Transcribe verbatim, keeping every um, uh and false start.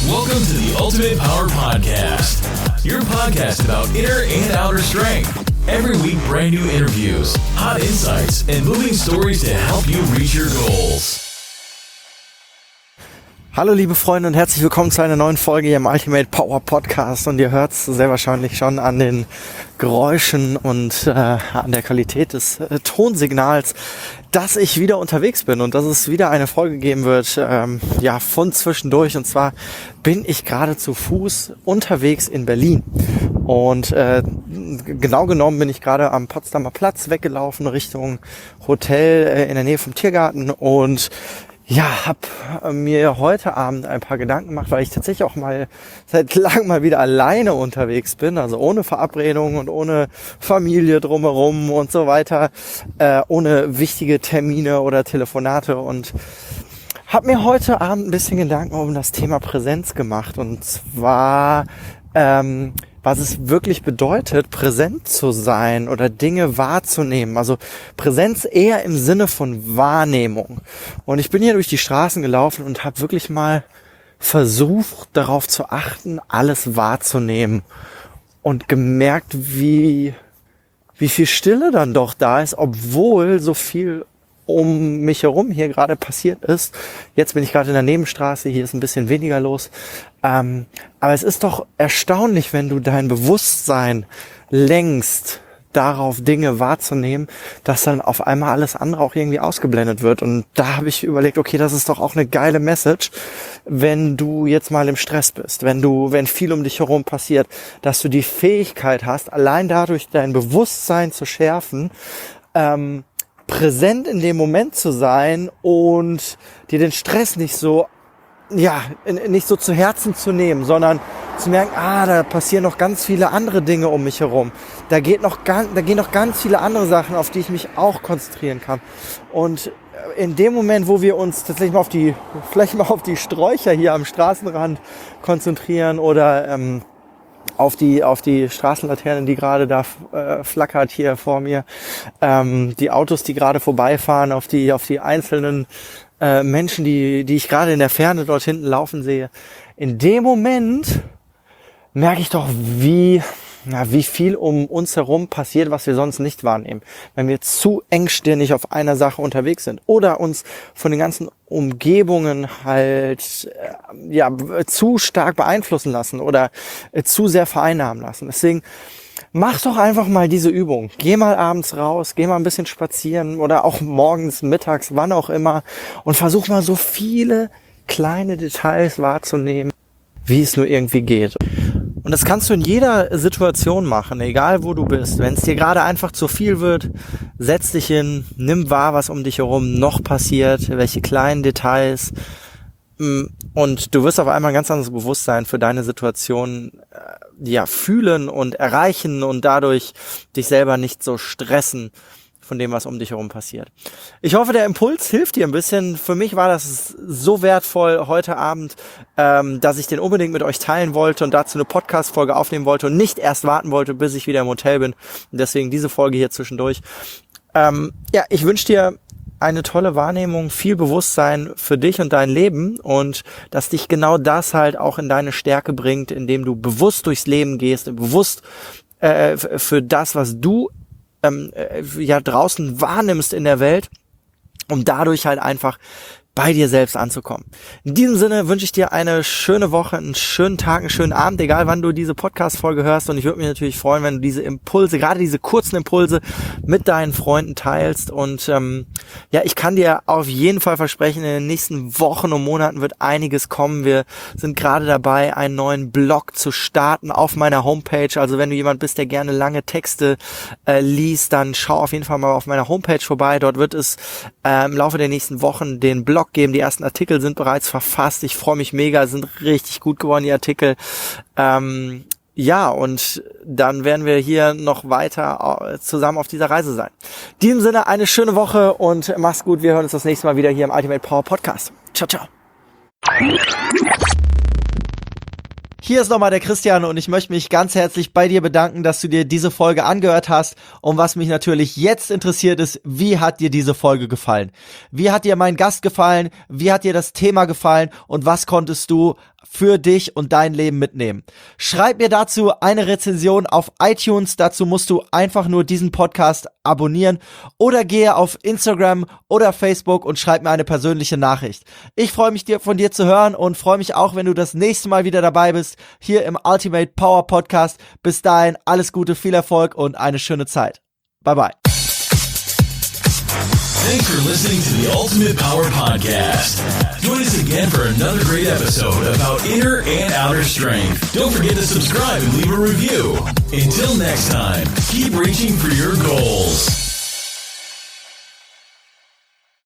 Welcome to the Ultimate Power Podcast, your podcast about inner and outer strength. Every week, brand new interviews, hot insights, and moving stories to help you reach your goals. Hallo liebe Freunde und herzlich willkommen zu einer neuen Folge hier im Ultimate Power Podcast. Und ihr hört es sehr wahrscheinlich schon an den Geräuschen und äh, an der Qualität des äh, Tonsignals, dass ich wieder unterwegs bin und dass es wieder eine Folge geben wird, ähm, ja, von zwischendurch. Und zwar bin ich gerade zu Fuß unterwegs in Berlin. Und äh, genau genommen bin ich gerade am Potsdamer Platz weggelaufen Richtung Hotel äh, in der Nähe vom Tiergarten und ja, hab mir heute Abend ein paar Gedanken gemacht, weil ich tatsächlich auch mal seit langem mal wieder alleine unterwegs bin, also ohne Verabredung und ohne Familie drumherum und so weiter, äh, ohne wichtige Termine oder Telefonate, und hab mir heute Abend ein bisschen Gedanken um das Thema Präsenz gemacht, und zwar ähm, was es wirklich bedeutet, präsent zu sein oder Dinge wahrzunehmen. Also Präsenz eher im Sinne von Wahrnehmung. Und ich bin hier durch die Straßen gelaufen und habe wirklich mal versucht, darauf zu achten, alles wahrzunehmen. Und gemerkt, wie, wie viel Stille dann doch da ist, obwohl so viel um mich herum hier gerade passiert ist. Jetzt bin ich gerade in der Nebenstraße, hier ist ein bisschen weniger los. Ähm, aber es ist doch erstaunlich, wenn du dein Bewusstsein lenkst, darauf Dinge wahrzunehmen, dass dann auf einmal alles andere auch irgendwie ausgeblendet wird. Und da habe ich überlegt, okay, das ist doch auch eine geile Message, wenn du jetzt mal im Stress bist, wenn du, wenn viel um dich herum passiert, dass du die Fähigkeit hast, allein dadurch dein Bewusstsein zu schärfen, ähm, präsent in dem Moment zu sein und dir den Stress nicht so, ja, nicht so zu Herzen zu nehmen, sondern zu merken, ah, da passieren noch ganz viele andere Dinge um mich herum. Da geht noch ganz, da gehen noch ganz viele andere Sachen, auf die ich mich auch konzentrieren kann. Und in dem Moment, wo wir uns tatsächlich mal auf die, vielleicht mal auf die Sträucher hier am Straßenrand konzentrieren oder ähm, auf die auf die Straßenlaternen, die gerade da äh, flackert hier vor mir, ähm, die Autos, die gerade vorbeifahren, auf die auf die einzelnen äh, Menschen, die die ich gerade in der Ferne dort hinten laufen sehe. In dem Moment merke ich doch, wie na, wie viel um uns herum passiert, was wir sonst nicht wahrnehmen. Wenn wir zu engstirnig auf einer Sache unterwegs sind oder uns von den ganzen Umgebungen halt äh, ja zu stark beeinflussen lassen oder äh, zu sehr vereinnahmen lassen. Deswegen mach doch einfach mal diese Übung. Geh mal abends raus, geh mal ein bisschen spazieren oder auch morgens, mittags, wann auch immer, und versuch mal so viele kleine Details wahrzunehmen, wie es nur irgendwie geht. Und das kannst du in jeder Situation machen, egal wo du bist. Wenn es dir gerade einfach zu viel wird, setz dich hin, nimm wahr, was um dich herum noch passiert, welche kleinen Details. Und du wirst auf einmal ein ganz anderes Bewusstsein für deine Situation äh, ja fühlen und erreichen und dadurch dich selber nicht so stressen von dem, was um dich herum passiert. Ich hoffe, der Impuls hilft dir ein bisschen. Für mich war das so wertvoll heute Abend, ähm, dass ich den unbedingt mit euch teilen wollte und dazu eine Podcast-Folge aufnehmen wollte und nicht erst warten wollte, bis ich wieder im Hotel bin. Und deswegen diese Folge hier zwischendurch. Ähm, ja, ich wünsche dir eine tolle Wahrnehmung, viel Bewusstsein für dich und dein Leben, und dass dich genau das halt auch in deine Stärke bringt, indem du bewusst durchs Leben gehst, bewusst äh, für das, was du ähm, äh, ja draußen wahrnimmst in der Welt, um dadurch halt einfach bei dir selbst anzukommen. In diesem Sinne wünsche ich dir eine schöne Woche, einen schönen Tag, einen schönen Abend, egal wann du diese Podcast-Folge hörst. Und ich würde mich natürlich freuen, wenn du diese Impulse, gerade diese kurzen Impulse, mit deinen Freunden teilst. Und ähm, ja, ich kann dir auf jeden Fall versprechen, in den nächsten Wochen und Monaten wird einiges kommen. Wir sind gerade dabei, einen neuen Blog zu starten auf meiner Homepage. Also wenn du jemand bist, der gerne lange Texte äh, liest, dann schau auf jeden Fall mal auf meiner Homepage vorbei. Dort wird es äh, im Laufe der nächsten Wochen den Blog geben. Die ersten Artikel sind bereits verfasst. Ich freue mich mega, sind richtig gut geworden, die Artikel. Ähm, ja, und dann werden wir hier noch weiter zusammen auf dieser Reise sein. In diesem Sinne eine schöne Woche und mach's gut. Wir hören uns das nächste Mal wieder hier im Ultimate Power Podcast. Ciao, ciao. Hier ist nochmal der Christian und ich möchte mich ganz herzlich bei dir bedanken, dass du dir diese Folge angehört hast. Und was mich natürlich jetzt interessiert ist, wie hat dir diese Folge gefallen? Wie hat dir mein Gast gefallen? Wie hat dir das Thema gefallen? Und was konntest du für dich und dein Leben mitnehmen. Schreib mir dazu eine Rezension auf iTunes. Dazu musst du einfach nur diesen Podcast abonnieren oder gehe auf Instagram oder Facebook und schreib mir eine persönliche Nachricht. Ich freue mich, dir von dir zu hören und freue mich auch, wenn du das nächste Mal wieder dabei bist, hier im Ultimate Power Podcast. Bis dahin, alles Gute, viel Erfolg und eine schöne Zeit. Bye bye. Thanks for listening to the Ultimate Power Podcast. Join us again for another great episode about inner and outer strength. Don't forget to subscribe and leave a review. Until next time, keep reaching for your goals.